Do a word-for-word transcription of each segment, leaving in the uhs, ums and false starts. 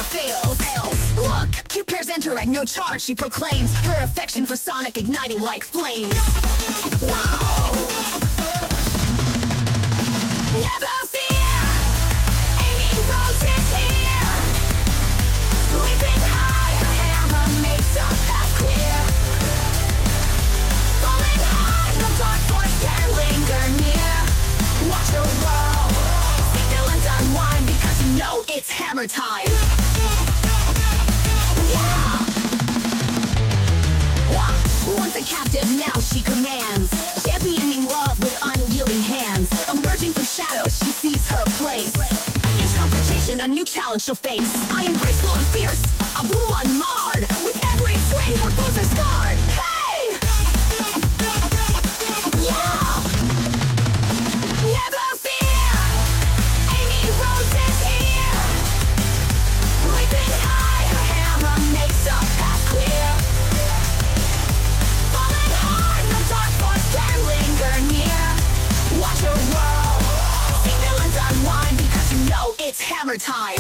fails. Look, your peers enter at no charge. She proclaims her affection for Sonic, igniting like flames. Wow. Never fear, Amy Rose is here. Leaping high, her hammer makes her path clear. Falling high, no dark force can linger near. Watch the world, stay still and unwind, because you know it's hammer time. Yeah. Once a captive, now she commands, championing love with unyielding hands. Emerging from shadows, she sees her place. A new confrontation, a new challenge she'll face. I am graceful and fierce, a blue unmarred. With every swing, her foes are scarred. Hey! Yeah! Never fear, Amy Rose is here. Leaping high, her hammer makes her path clear. Falling hard, no dark force can linger near. Watch her world, see villains unwind, because you know it's hammer time.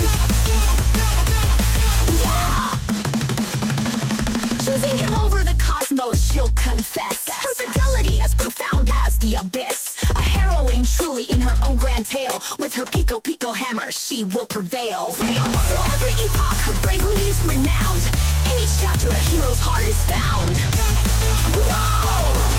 Yeah! Choosing him over the cosmos, she'll confess. Her fidelity as profound as the abyss. A heroine truly in her own grand tale. With her Pico Pico hammer, she will prevail. For every epoch, her bravery is renowned. In each chapter, a hero's heart is found. Whoa!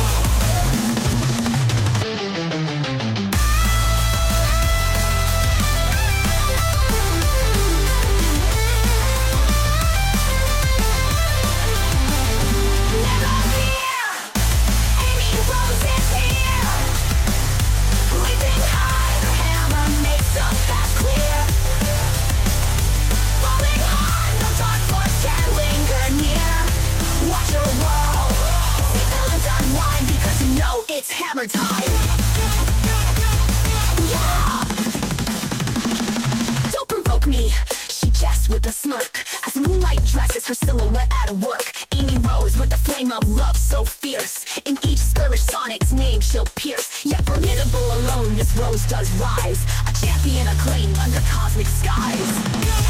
It's hammer time! Yeah! Don't provoke me, she jests with a smirk, as the moonlight dresses her silhouette at work. Amy Rose with the flame of love so fierce. In each skirmish, Sonic's name she'll pierce. Yet formidable alone, this Rose does rise, a champion acclaimed under cosmic skies.